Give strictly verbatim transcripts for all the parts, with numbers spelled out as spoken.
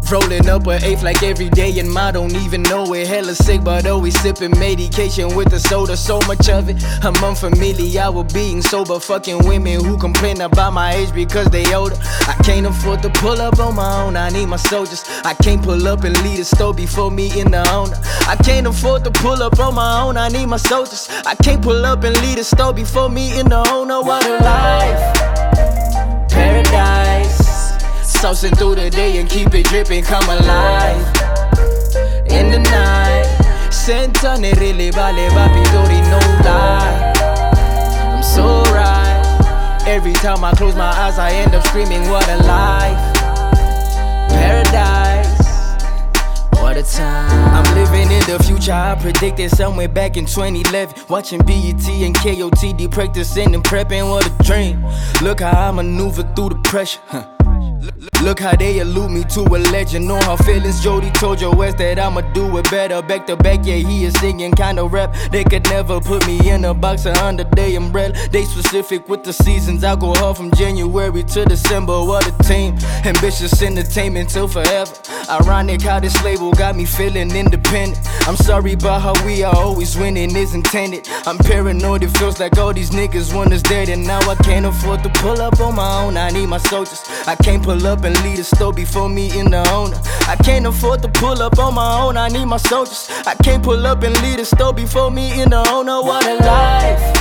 Rolling up an eighth like every day and I don't even know it. Hella sick but always sipping medication with the soda, so much of it. I'm unfamiliar with being sober, fucking women who complain about my age because they older. I can't afford to pull up on my own, I need my soldiers. I can't pull up and lead a store before me in the owner. I can't afford to pull up on my own, I need my soldiers. I can't pull up and lead a store before me in the owner. What a life, paradise. Saucing through the day and keep it dripping, come alive. In the night, senta ne really vale papi dori no lie. I'm so right. Every time I close my eyes I end up screaming, what a life, paradise. What a time. I'm living in the future, I predicted somewhere back in twenty eleven. Watching B E T and K O T D, practicing and prepping, what a dream. Look how I maneuver through the pressure, huh. Look how they allude me to a legend. Know how feelings, Jody told your ass that I'ma do it better. Back to back, yeah, he is singing kinda rap. They could never put me in a box or under their umbrella. They specific with the seasons, I go hard from January to December. What a team, ambitious entertainment till forever. Ironic how this label got me feeling independent. I'm sorry about how we are always winning is intended. I'm paranoid, it feels like all these niggas want us dead. And now I can't afford to pull up on my own, I need my soldiers. I can't pull up and lead a store before me in the owner. I can't afford to pull up on my own, I need my soldiers. I can't pull up and lead a store before me in the owner. What a life,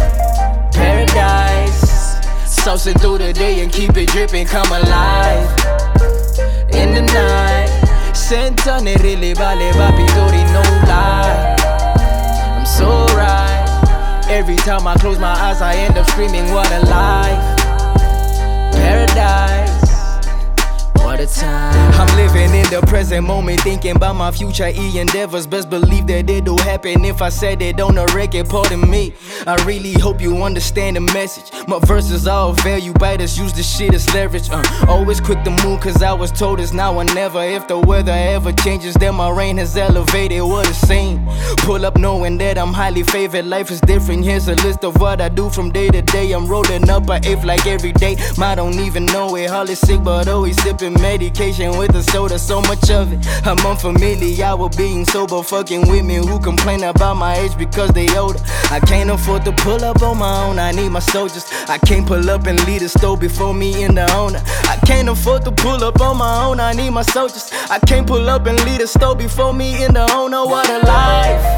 paradise. Saucing through the day and keep it dripping, come alive. In the night, senta ne really vale papi dori no lie. I'm so right. Every time I close my eyes I end up screaming, what a life, paradise. What a time. I'm living in the present moment, thinking about my future e-endeavors. Best believe that it'll happen if I said it on a record, pardon me. I really hope you understand the message. My verses all value biters, use this shit as leverage. uh, Always quick to move cause I was told it's now or never. If the weather ever changes then my reign has elevated, what a scene. Pull up knowing that I'm highly favored, life is different. Here's a list of what I do from day to day. I'm rolling up an eighth like every day. I don't even know it, hardly sick but always sipping medication with a soda, so much of it. I'm unfamiliar with being sober, fucking women who complain about my age because they older. I can't afford to pull up on my own, I need my soldiers. I can't pull up and lead a store before me in the owner. I can't afford to pull up on my own, I need my soldiers. I can't pull up and lead a store before me in the owner. What a life,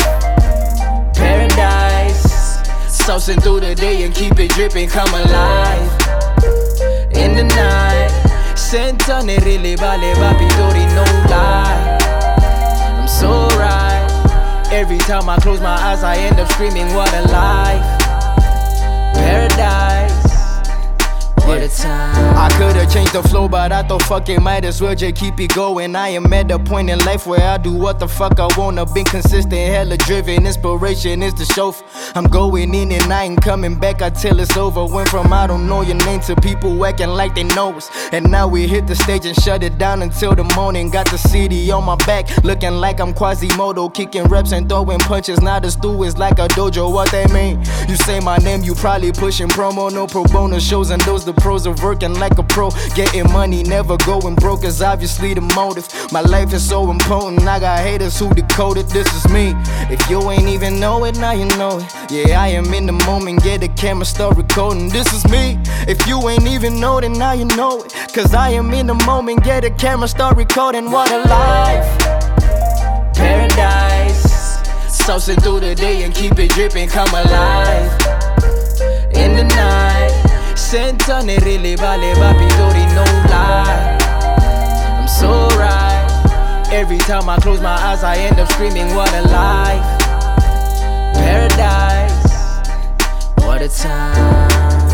paradise. Saucing through the day and keep it dripping, come alive. In the night, senta ne really vale papi dori no lie. I'm so right. Every time I close my eyes I end up screaming, what a life, paradise. What a time. I could've changed the flow but I thought fuck it, might as well just keep it going. I am at a point in life where I do what the fuck I wanna. Been consistent, hella driven, inspiration is the chauffeur. I'm going in and I ain't coming back until it's over. Went from I don't know your name to people acting like they know us. And now we hit the stage and shut it down until the morning. Got the C D on my back, looking like I'm Quasimodo, kicking reps and throwing punches. Now the stew is like a dojo, what they mean? You say my name, you probably pushing promo. No pro bono shows and those the pros are working like a pro. Getting money, never going broke is obviously the motive. My life is so important, I got haters who decode it. This is me, if you ain't even know it, now you know it. Yeah, I am in the moment, get the camera, start recording. This is me, if you ain't even know it, now you know it. Cause I am in the moment, get the camera, start recording. What a life, paradise. Saucing through the day and keep it dripping, come alive. In the night, senta ne really vale papi dori no lie. I'm so right. Every time I close my eyes I end up screaming, what a life, paradise. What a time.